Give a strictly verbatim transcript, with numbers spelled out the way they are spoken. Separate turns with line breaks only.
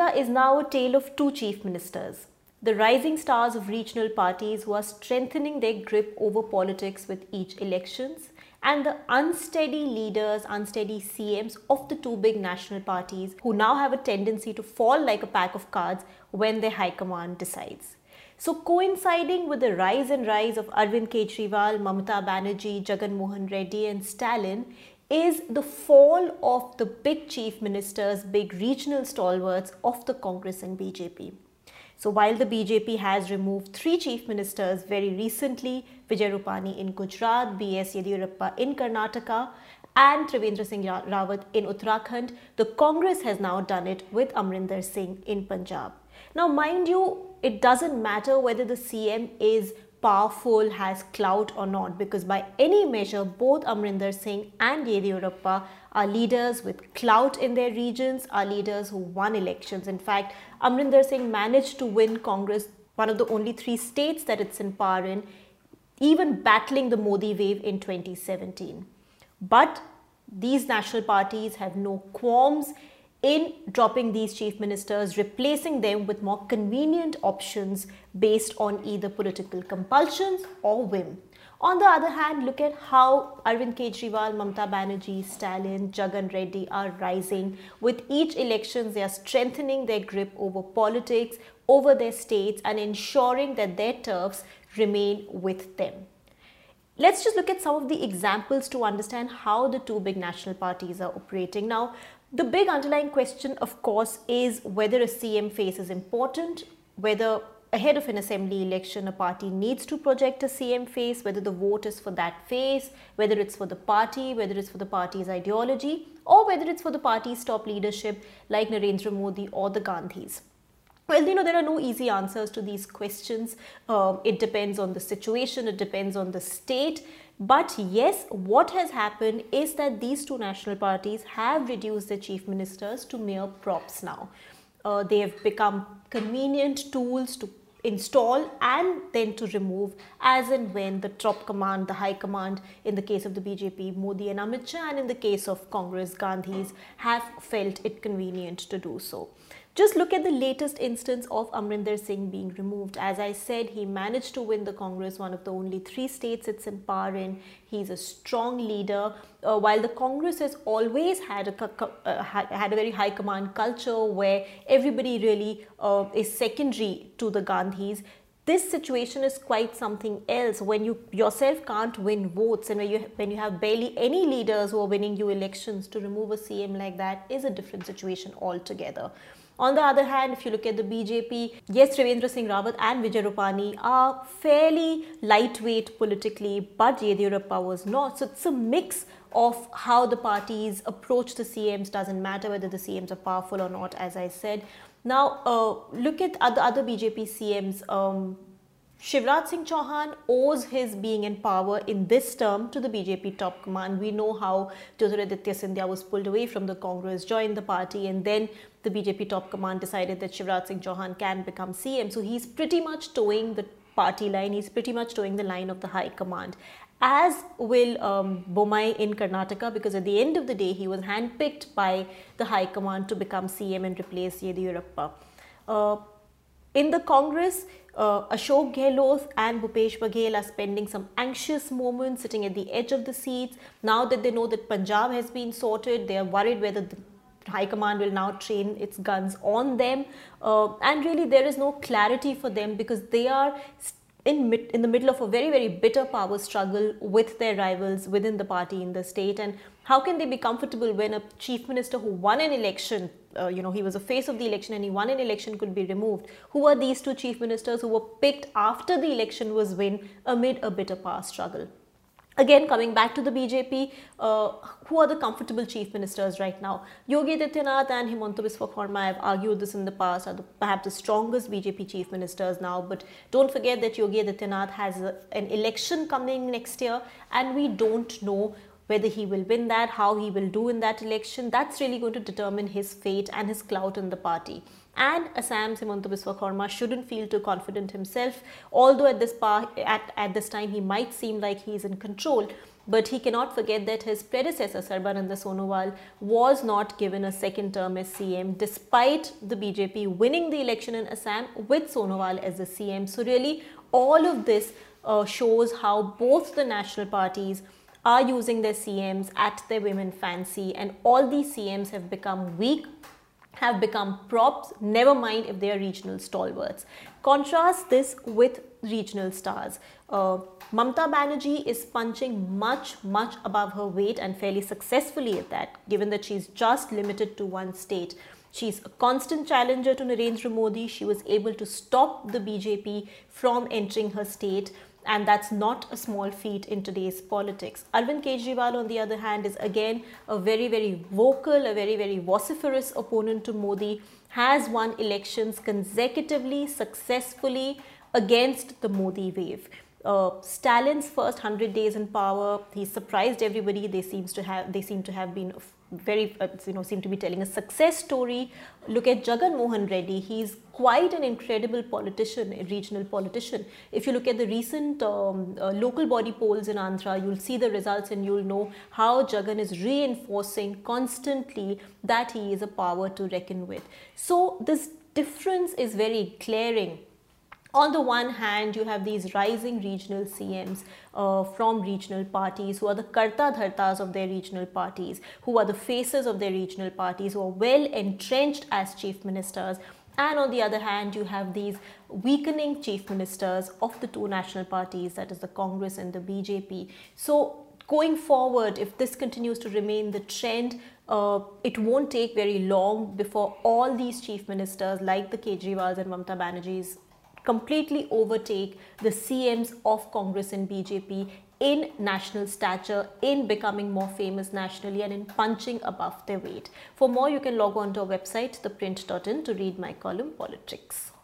India is now a tale of two chief ministers. The rising stars of regional parties who are strengthening their grip over politics with each elections, and the unsteady leaders, unsteady C Ms of the two big national parties who now have a tendency to fall like a pack of cards when their high command decides. So coinciding with the rise and rise of Arvind Kejriwal, Mamata Banerjee, Jagan Mohan Reddy and Stalin is the fall of the big chief ministers, big regional stalwarts of the Congress and B J P. So while the B J P has removed three chief ministers very recently, Vijay Rupani in Gujarat, B S Yediyurappa in Karnataka and Trivendra Singh Rawat in Uttarakhand, the Congress has now done it with Amrinder Singh in Punjab. Now mind you, it doesn't matter whether the C M is powerful, has clout or not, because by any measure both Amrinder Singh and Yediyurappa are leaders with clout in their regions, are leaders who won elections. In fact, Amrinder Singh managed to win Congress, one of the only three states that it's in power in, even battling the Modi wave in twenty seventeen. But these national parties have no qualms in dropping these chief ministers, replacing them with more convenient options based on either political compulsions or whim. On the other hand, look at how Arvind Kejriwal, Mamata Banerjee, Stalin, Jagan Reddy are rising. With each elections, they are strengthening their grip over politics, over their states and ensuring that their turfs remain with them. Let's just look at some of the examples to understand how the two big national parties are operating. Now, the big underlying question, of course, is whether a C M face is important, whether ahead of an assembly election a party needs to project a C M face, whether the vote is for that face, whether it's for the party, whether it's for the party's ideology, or whether it's for the party's top leadership like Narendra Modi or the Gandhis. Well, you know, there are no easy answers to these questions. Um, it depends on the situation, it depends on the state. But yes, what has happened is that these two national parties have reduced their chief ministers to mere props now. Uh, they have become convenient tools to install and then to remove as and when the top command, the high command, in the case of the B J P, Modi and Amit Shah, and in the case of Congress, Gandhis, have felt it convenient to do so. Just look at the latest instance of Amrinder Singh being removed. As I said, he managed to win the Congress, one of the only three states it's in power in. He's a strong leader. Uh, while the Congress has always had a, uh, had a very high command culture where everybody really uh, is secondary to the Gandhis, this situation is quite something else. When you yourself can't win votes and when you, when you have barely any leaders who are winning you elections, to remove a C M like that is a different situation altogether. On the other hand, if you look at the B J P, yes, Trivendra Singh Rawat and Vijay Rupani are fairly lightweight politically, but Yediyurappa was not. So it's a mix of how the parties approach the C Ms. Doesn't matter whether the C Ms are powerful or not, as I said. Now, uh, look at other, other B J P C Ms. Um, Shivraj Singh Chauhan owes his being in power in this term to the B J P top command. We know how Jyotiraditya Scindia was pulled away from the Congress, joined the party, and then the B J P top command decided that Shivraj Singh Chauhan can become C M. So he's pretty much towing the party line. He's pretty much towing the line of the high command, as will um, Bommai in Karnataka, because at the end of the day, he was handpicked by the high command to become C M and replace Yediyurappa. Uh, in the Congress, uh, Ashok Gehlot and Bhupesh Baghel are spending some anxious moments sitting at the edge of the seats. Now that they know that Punjab has been sorted, they are worried whether the High Command will now train its guns on them. Uh, and really there is no clarity for them because they are in, mid, in the middle of a very, very bitter power struggle with their rivals within the party in the state. And how can they be comfortable when a chief minister who won an election, uh, you know, he was a face of the election and he won an election, could be removed? Who are these two chief ministers who were picked after the election was won amid a bitter power struggle? Again, coming back to the B J P, uh, who are the comfortable chief ministers right now? Yogi Adityanath and Himanta Biswa Sarma, I've argued this in the past, are the, perhaps the strongest B J P chief ministers now. But don't forget that Yogi Adityanath has a, an election coming next year, and we don't know whether he will win that, how he will do in that election. That's really going to determine his fate and his clout in the party. And Assam's Himanta Biswa Sarma shouldn't feel too confident himself, although at this, par at, at this time he might seem like he's in control. But he cannot forget that his predecessor, Sarbananda Sonowal, was not given a second term as C M despite the B J P winning the election in Assam with Sonowal as the C M. So really, all of this uh, shows how both the national parties are using their C Ms at their women fancy, and all these C Ms have become weak, have become props, never mind if they are regional stalwarts. Contrast this with regional stars. Uh, Mamata Banerjee is punching much, much above her weight and fairly successfully at that, given that she's just limited to one state. She's a constant challenger to Narendra Modi. She was able to stop the B J P from entering her state, and that's not a small feat in today's politics. Arvind Kejriwal, on the other hand, is again a very, very vocal, a very, very vociferous opponent to Modi, has won elections consecutively, successfully against the Modi wave. Uh, Stalin's first one hundred days in power, he surprised everybody. They seems to have, they seem to have been very, uh, you know, seem to be telling a success story. Look at Jagan Mohan Reddy. He's quite an incredible politician, a regional politician. If you look at the recent um, uh, local body polls in Andhra, you'll see the results and you'll know how Jagan is reinforcing constantly that he is a power to reckon with. So this difference is very glaring. On the one hand, you have these rising regional C Ms uh, from regional parties who are the karta dhartas of their regional parties, who are the faces of their regional parties, who are well entrenched as chief ministers. And on the other hand, you have these weakening chief ministers of the two national parties, that is the Congress and the B J P. So going forward, if this continues to remain the trend, uh, it won't take very long before all these chief ministers like the Kejriwals and Mamata Banerjees completely overtake the C Ms of Congress and B J P in national stature, in becoming more famous nationally, and in punching above their weight. For more, you can log on to our website, the print dot in, to read my column Politics.